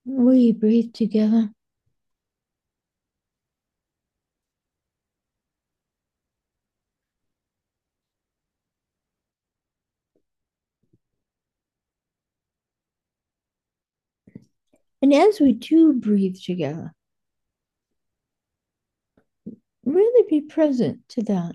We breathe together. And as we do breathe together, really be present to that.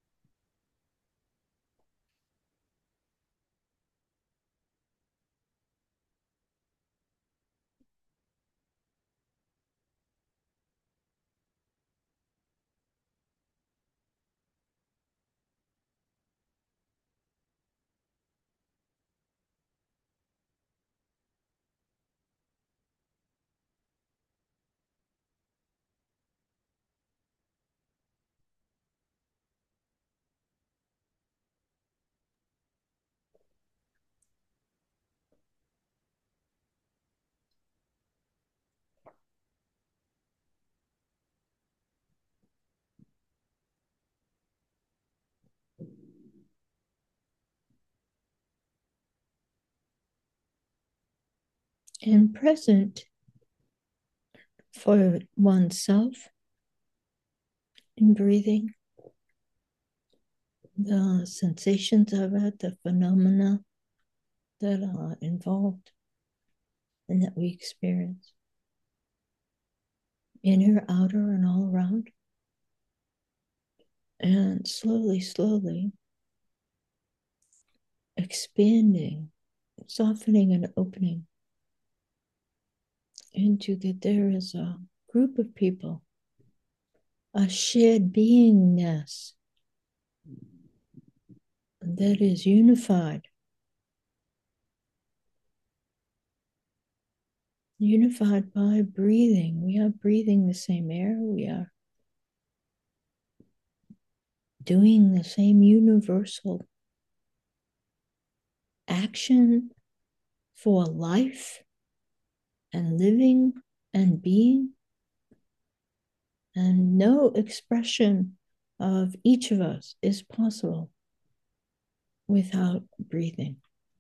And present for oneself in breathing, the sensations of it, the phenomena that are involved and that we experience, inner, outer, and all around. And slowly, slowly expanding, softening, and opening into that there is a group of people, a shared beingness that is unified by breathing. We are breathing the same air. We are doing the same universal action for life and living and being. And no expression of each of us is possible without breathing.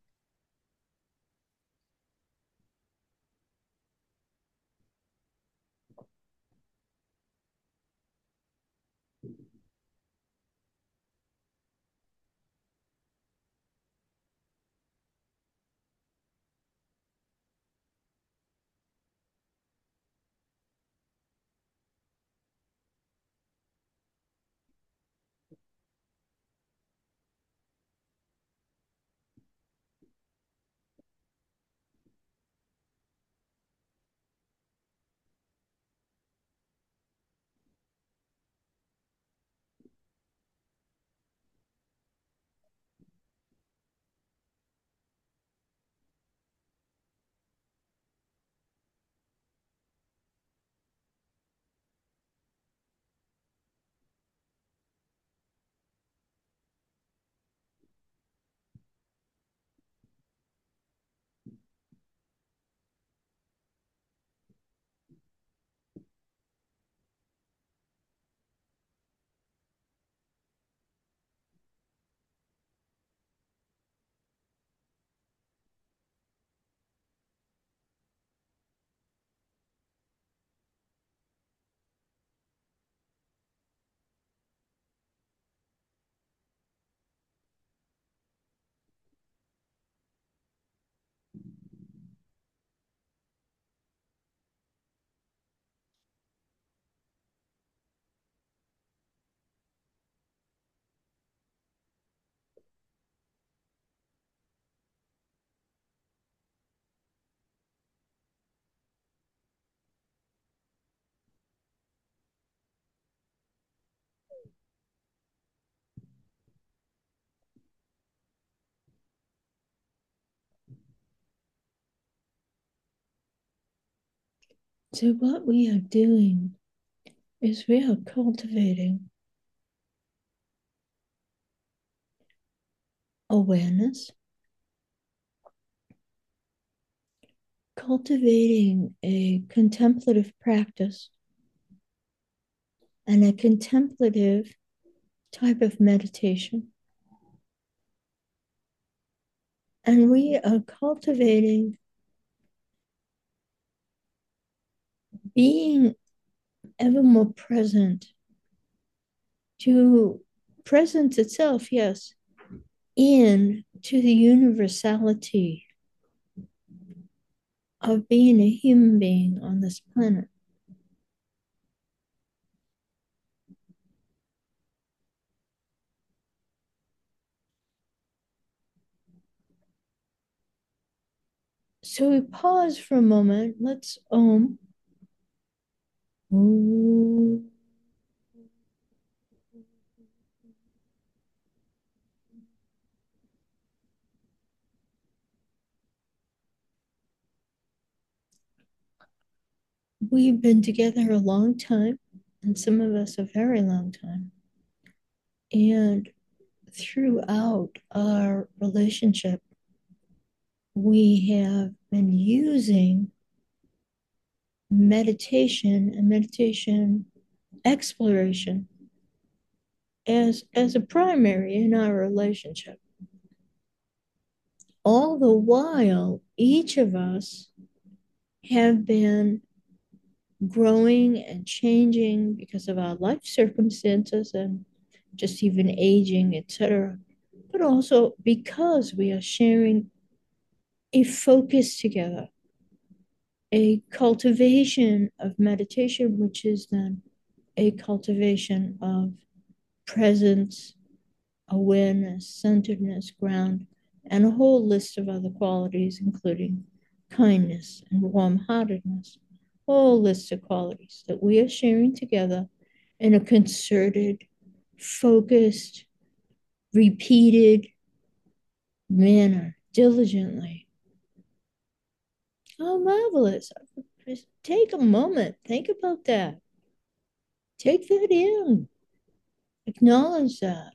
So, what we are doing is we are cultivating awareness, cultivating a contemplative practice and a contemplative type of meditation. And we are cultivating being ever more present to presence itself, yes, in to the universality of being a human being on this planet. So we pause for a moment. Let's Om. We've been together a long time, and some of us a very long time. And throughout our relationship, we have been using meditation and meditation exploration as a primary in our relationship. All the while, each of us have been growing and changing because of our life circumstances and just even aging, etc. But also because we are sharing a focus together, a cultivation of meditation, which is then a cultivation of presence, awareness, centeredness, ground, and a whole list of other qualities, including kindness and warm heartedness. Whole list of qualities that we are sharing together in a concerted, focused, repeated manner, diligently. Oh, marvelous. Just take a moment, think about that. Take that in, acknowledge that.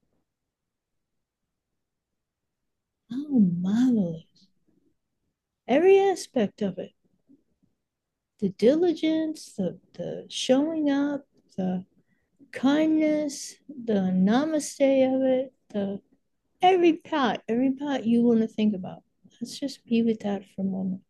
Oh, marvelous. Every aspect of it, the diligence, the showing up, the kindness, the namaste of it, the every part you want to think about. Let's just be with that for a moment.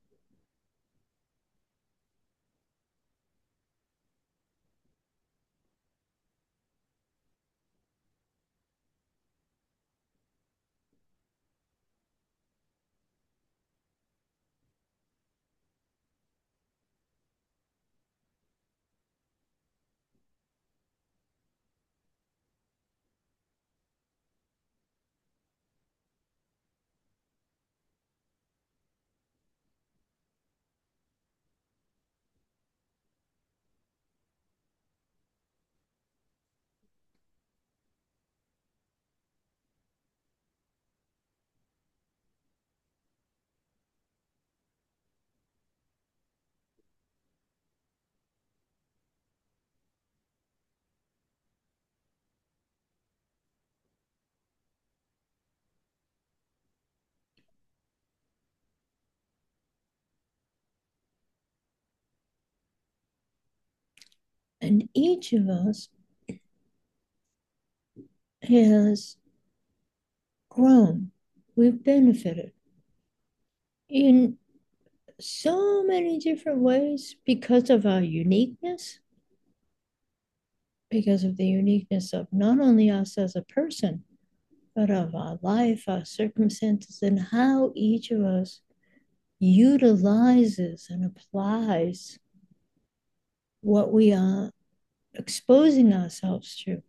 And each of us has grown. We've benefited in so many different ways because of our uniqueness, because of the uniqueness of not only us as a person, but of our life, our circumstances, and how each of us utilizes and applies what we are exposing ourselves to.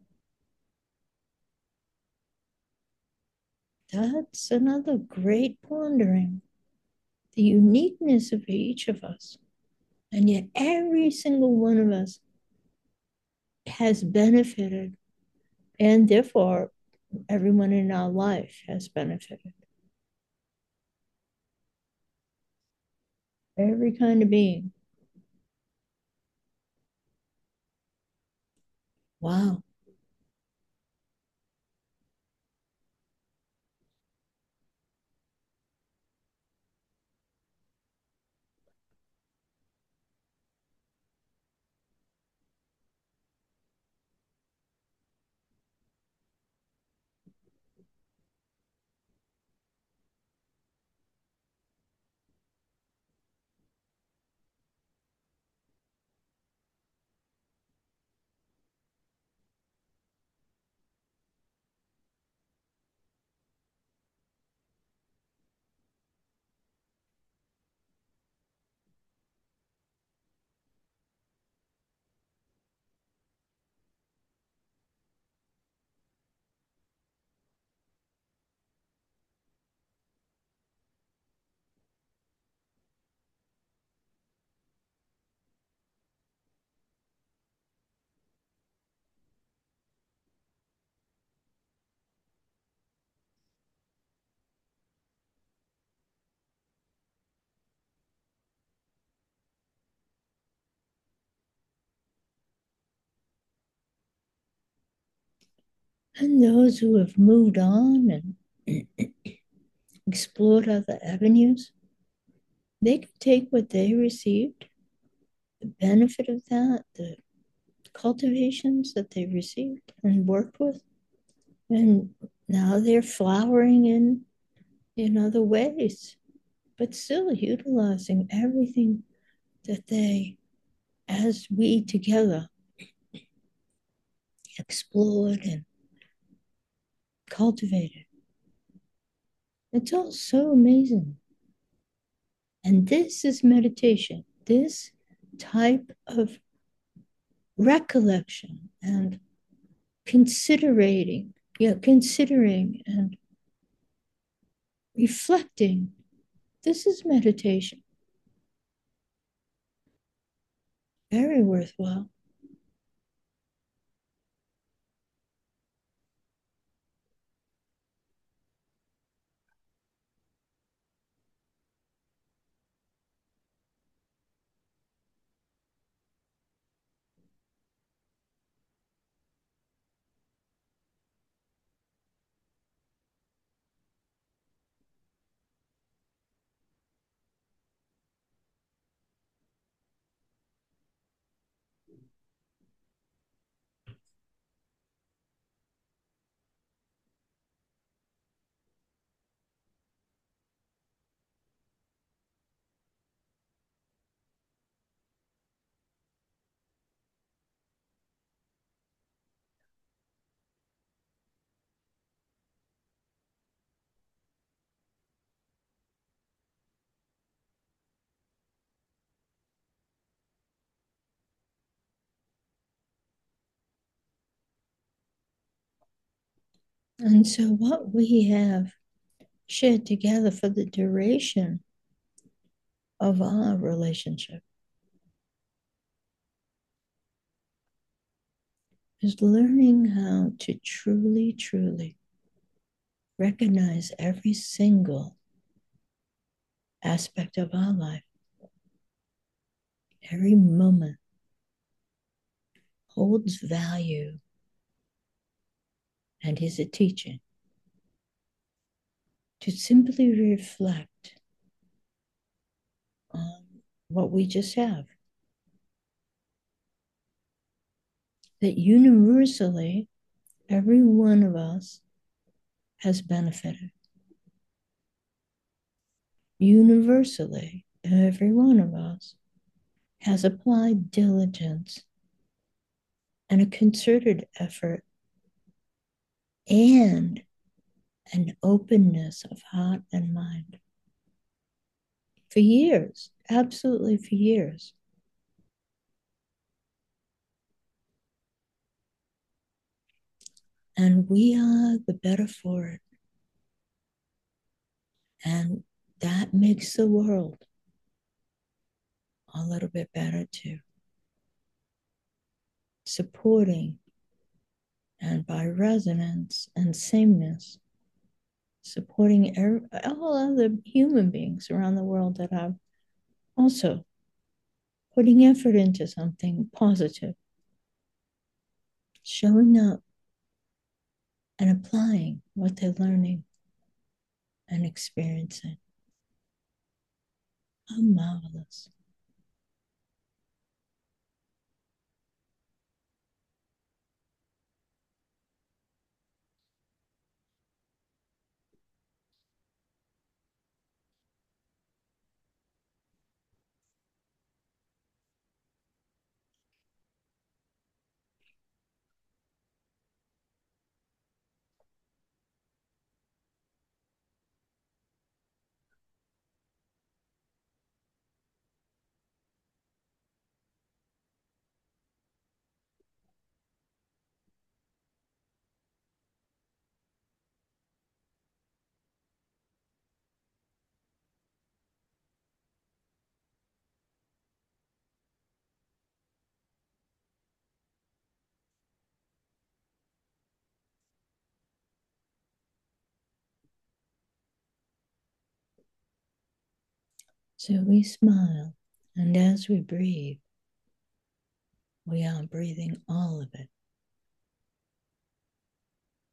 That's another great pondering, the uniqueness of each of us. And yet, every single one of us has benefited, and therefore, everyone in our life has benefited. Every kind of being. Wow. And those who have moved on and explored other avenues, they can take what they received, the benefit of that, the cultivations that they received and worked with, and now they're flowering in other ways, but still utilizing everything that they, as we together, explored and cultivated. It's all so amazing. And this is meditation. This type of recollection and considering and reflecting. This is meditation. Very worthwhile. And so, what we have shared together for the duration of our relationship is learning how to truly recognize every single aspect of our life, every moment holds value and is a teaching. To simply reflect on what we just have, that universally, every one of us has benefited. Universally, every one of us has applied diligence and a concerted effort and an openness of heart and mind for years, absolutely for years. And we are the better for it. And that makes the world a little bit better too. Supporting and by resonance and sameness, supporting all other human beings around the world that are also putting effort into something positive, showing up and applying what they're learning and experiencing. How marvelous. So we smile, and as we breathe, we are breathing all of it.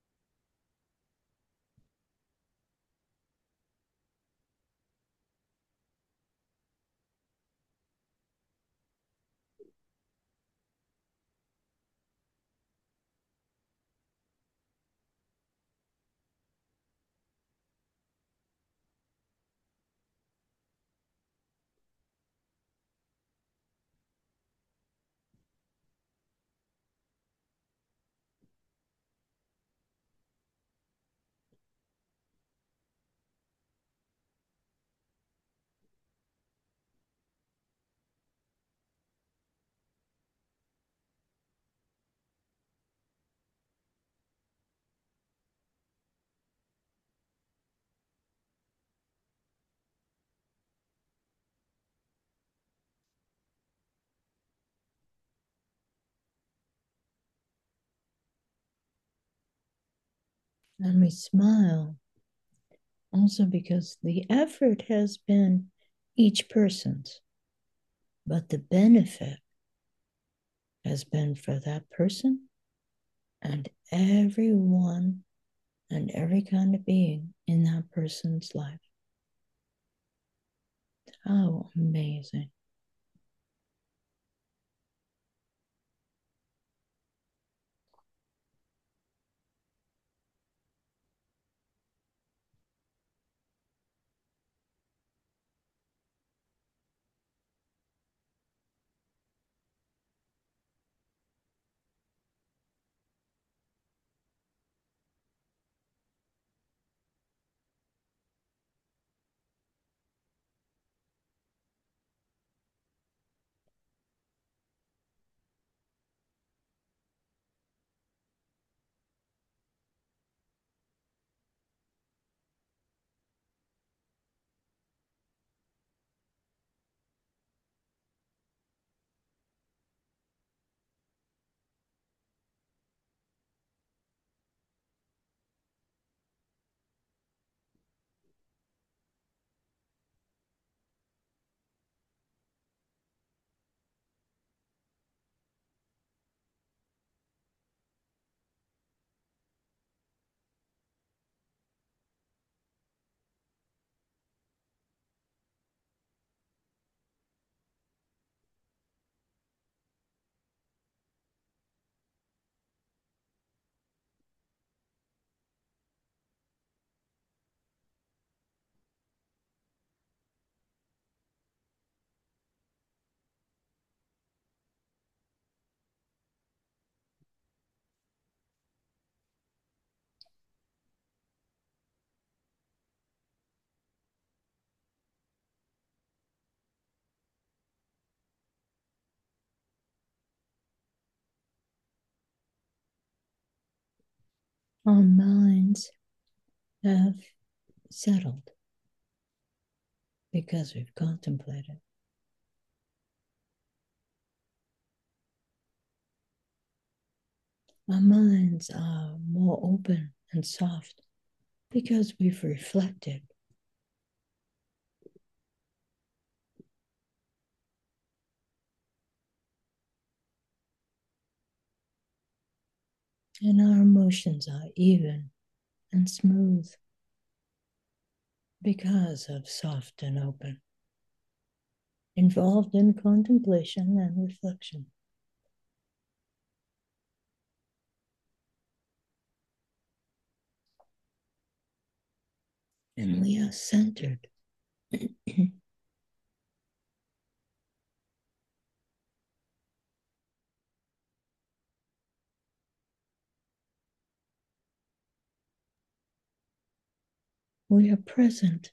And we smile also because the effort has been each person's, but the benefit has been for that person and everyone and every kind of being in that person's life. How amazing. Our minds have settled because we've contemplated. Our minds are more open and soft because we've reflected. And our emotions are even and smooth because of soft and open, involved in contemplation and reflection. And we are centered. We are present.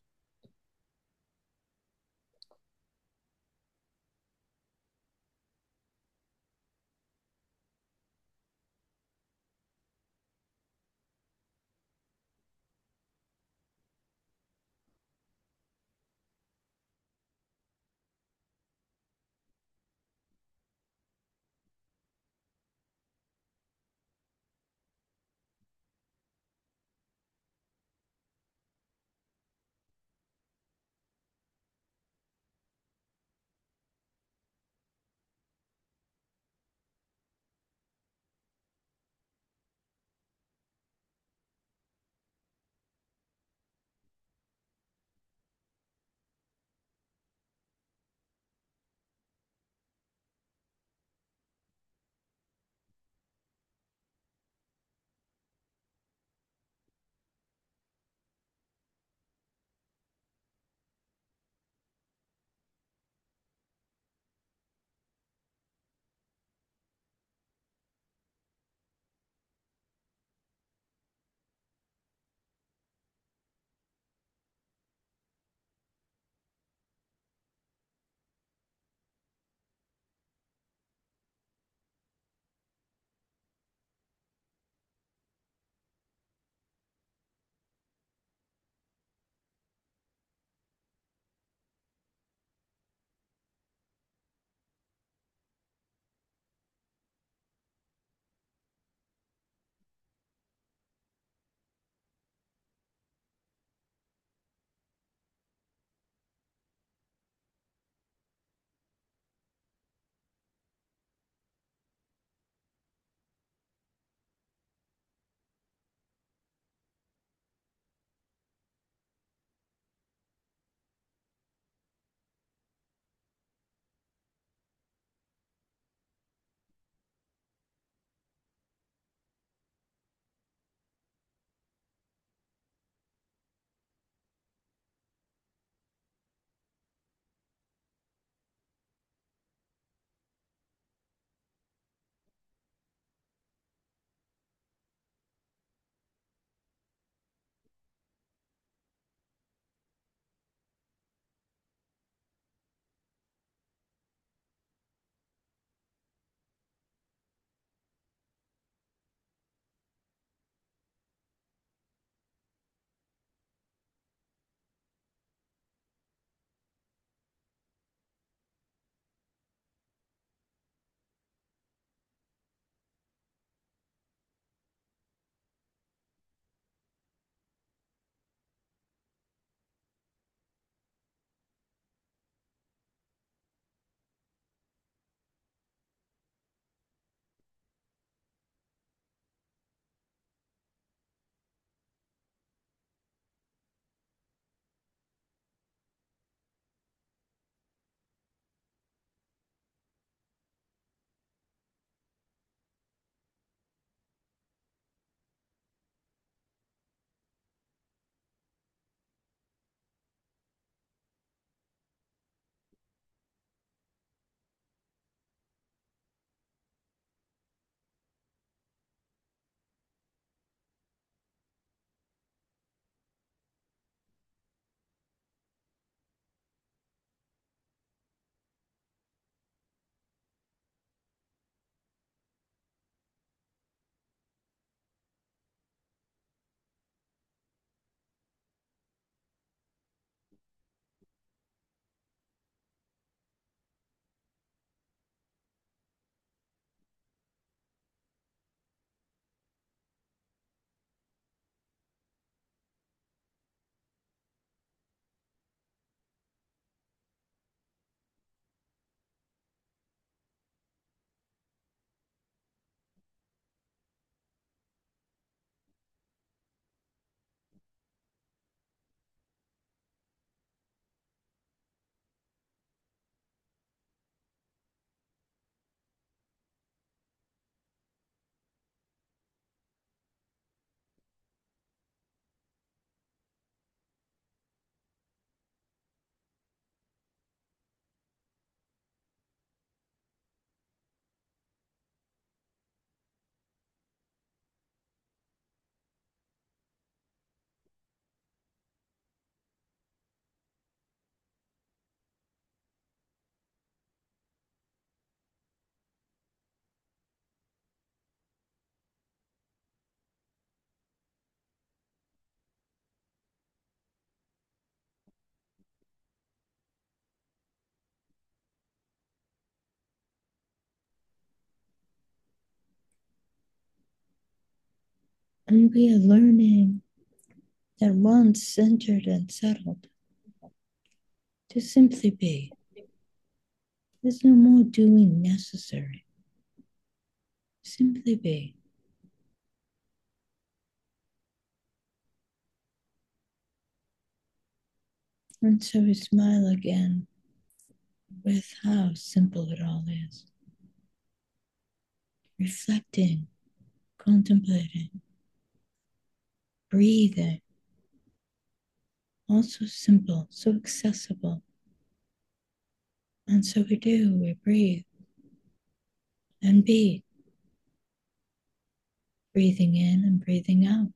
And we are learning that once centered and settled, to simply be. There's no more doing necessary. Simply be. And so we smile again with how simple it all is. Reflecting, contemplating, breathing. Also simple, so accessible. And so we breathe and be, breathing in and breathing out.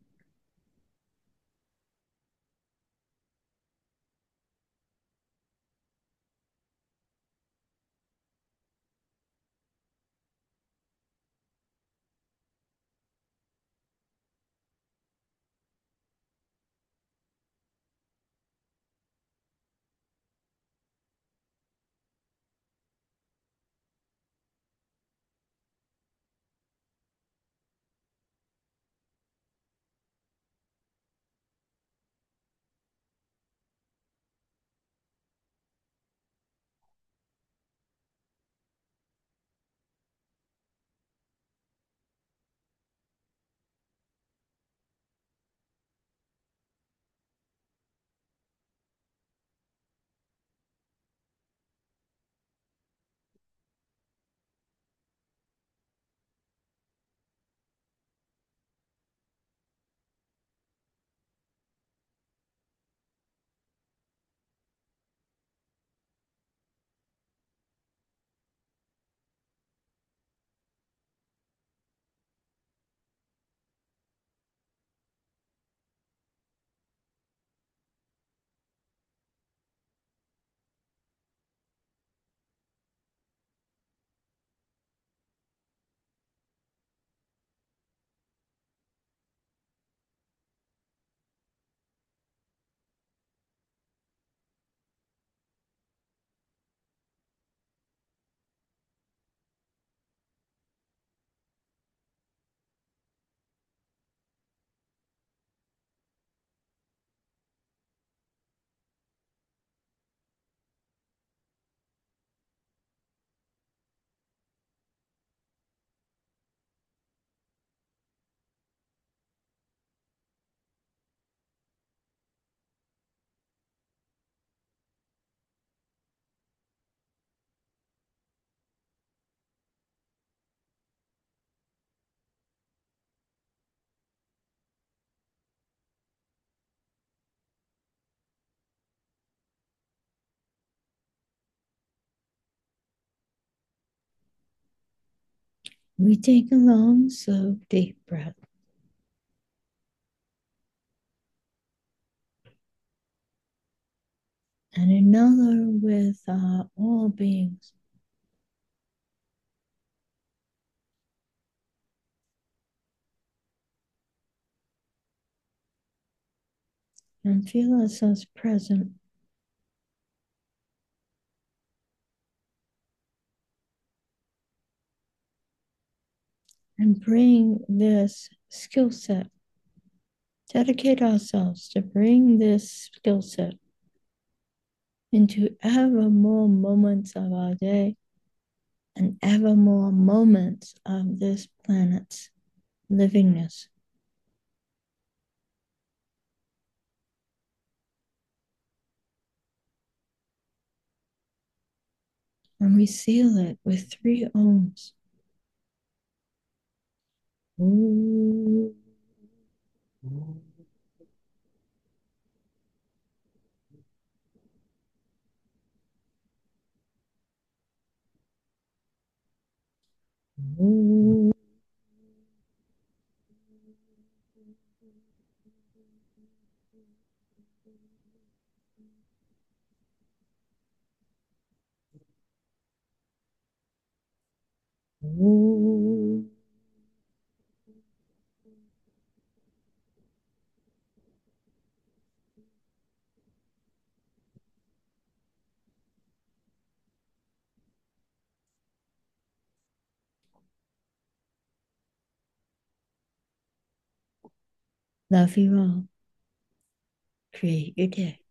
We take a long, slow, deep breath. And another with all beings. And feel ourselves present. And bring this skill set, dedicate ourselves to bring this skill set into ever more moments of our day and ever more moments of this planet's livingness. And we seal it with 3 ohms. Ooh. Ooh. Ooh. Love you all. Create your day.